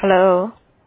Hello.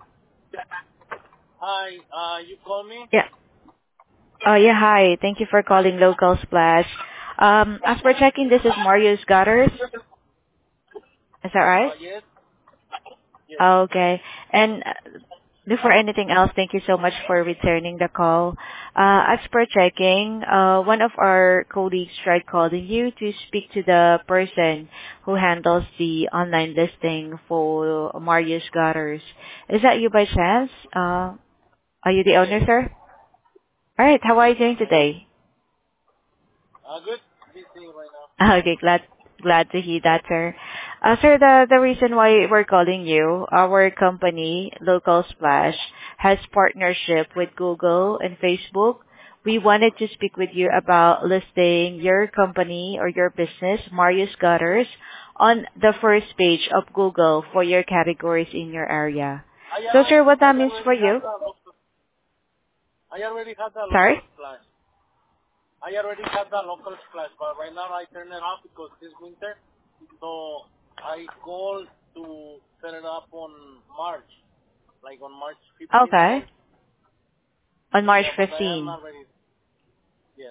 Hi, you call me? Yeah. Oh, yeah. Hi. Thank you for calling Local Splash. As per checking, this is Marius Gutters. Is that right? Yes, yes. Okay. And before anything else, thank you so much for returning the call. As per checking, one of our colleagues tried calling you to speak to the person who handles the online listing for Marius Gutters. Is that you by chance? Are you the Yes, owner, sir? All right. How are you doing yes. today? Good. Busy right now. Okay, glad to hear that, sir. Sir, the reason why we're calling you, our company, Local Splash, has partnership with Google and Facebook. We wanted to speak with you about listing your company or your business, Marius Gutters, on the first page of Google for your categories in your area. So, sir, what I that means for already had you? the local. I already had the local Sorry? splash. I already had the local splash, but right now I turn it off because it's winter. So I called to set it up on March, like on March 15, I Okay. guess. On March Yeah, but I am 15. not ready. Yes.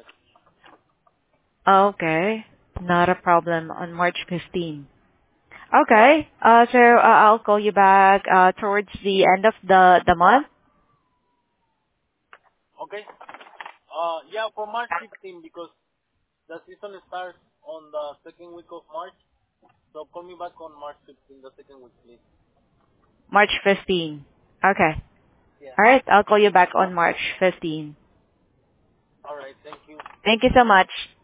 Okay. Not a problem on March 15. Okay. So I'll call you back towards the end of the month. Okay. Yeah, for March 15 because the season starts on the second week of March. So call me back on March 15, the second week, please. March 15. Okay. Yeah. All right. I'll call you back on March 15. All right. Thank you. Thank you so much.